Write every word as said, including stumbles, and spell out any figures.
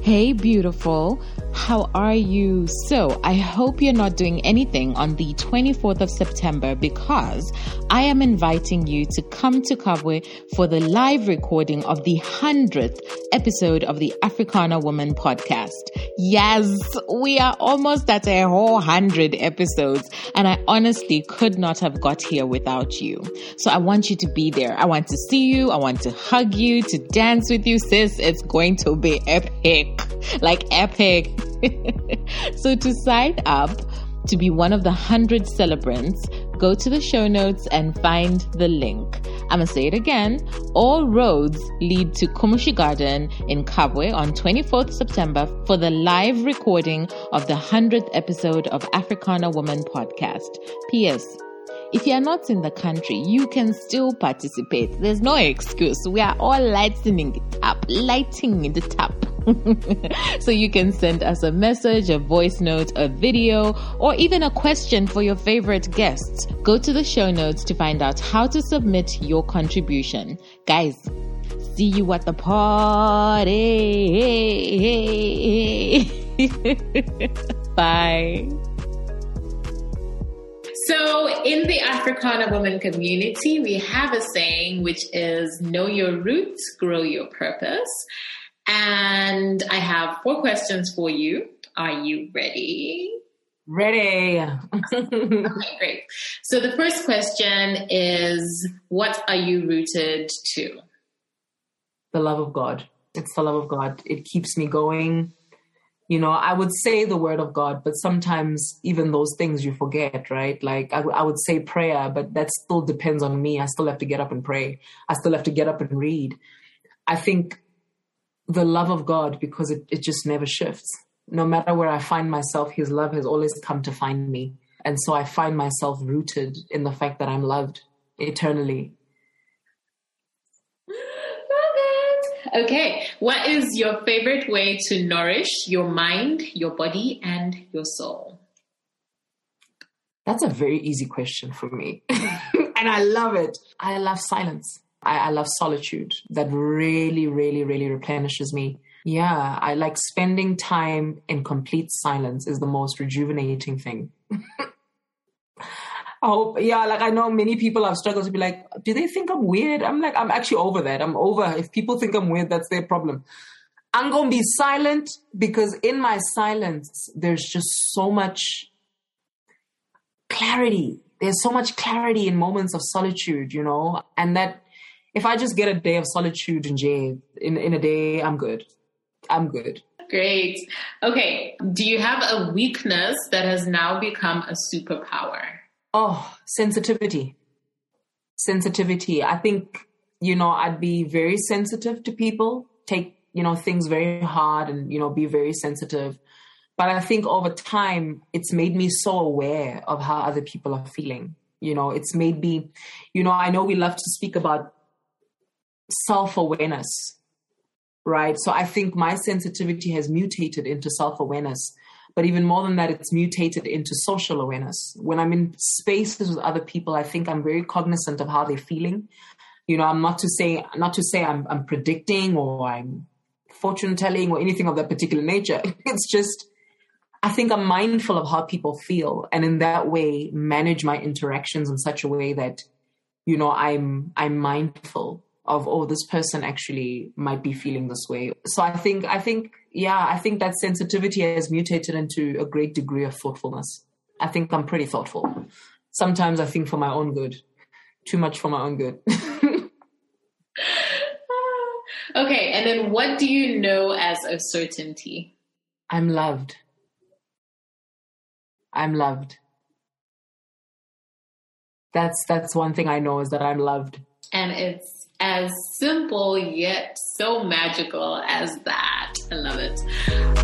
Hey, beautiful. How are you? So I hope you're not doing anything on the twenty-fourth of September because I am inviting you to come to Kabwe for the live recording of the hundredth episode of the Africana Woman podcast. Yes, we are almost at a whole hundred episodes and I honestly could not have got here without you. So I want you to be there. I want to see you. I want to hug you, to dance with you, sis. It's going to be epic. Like epic. So to sign up to be one of the hundred celebrants, go to the show notes and find the link. I'm going to say it again. All roads lead to Kumushi Garden in Kabwe on twenty-fourth of September for the live recording of the hundredth episode of Africana Woman podcast. P S. If you're not in the country, you can still participate. There's no excuse. We are all lightening it up, lighting it up. So you can send us a message, a voice note, a video, or even a question for your favorite guests. Go to the show notes to find out how to submit your contribution. Guys, see you at the party. Bye. So in the Africana Woman community, we have a saying which is know your roots, grow your purpose. And I have four questions for you. Are you ready? Ready. Okay, great. So the first question is, what are you rooted to? The love of God. It's the love of God. It keeps me going. You know, I would say the word of God, but sometimes even those things you forget, right? Like I, w- I would say prayer, but that still depends on me. I still have to get up and pray. I still have to get up and read. I think the love of God, because it, it just never shifts. No matter where I find myself, his love has always come to find me. And so I find myself rooted in the fact that I'm loved eternally. Okay, what is your favorite way to nourish your mind, your body, and your soul? That's a very easy question for me. And I love it. I love silence. I, I love solitude. That really, really, really replenishes me. Yeah, I like spending time in complete silence is the most rejuvenating thing. I hope, yeah, like I know many people have struggled to be like, do they think I'm weird? I'm like, I'm actually over that. I'm over. If people think I'm weird, that's their problem. I'm going to be silent because in my silence, there's just so much clarity. There's so much clarity in moments of solitude, you know, and that if I just get a day of solitude in Jay, in, in a day, I'm good. I'm good. Great. Okay. Do you have a weakness that has now become a superpower? Oh, sensitivity. Sensitivity. I think, you know, I'd be very sensitive to people, take, you know, things very hard and, you know, be very sensitive. But I think over time, it's made me so aware of how other people are feeling. You know, it's made me, you know, I know we love to speak about self-awareness, right? So I think my sensitivity has mutated into self-awareness. But even more than that, it's mutated into social awareness. When I'm in spaces with other people, I think I'm very cognizant of how they're feeling. You know, I'm not to say, not to say I'm, I'm predicting or I'm fortune telling or anything of that particular nature. It's just, I think I'm mindful of how people feel. And in that way, manage my interactions in such a way that, you know, I'm, I'm mindful of, oh, this person actually might be feeling this way. So I think, I think, yeah, I think that sensitivity has mutated into a great degree of thoughtfulness. I think I'm pretty thoughtful. Sometimes I think for my own good, too much for my own good. Okay. And then what do you know as a certainty? I'm loved. I'm loved. That's, that's one thing I know is that I'm loved. And it's as simple yet so magical as that. I love it.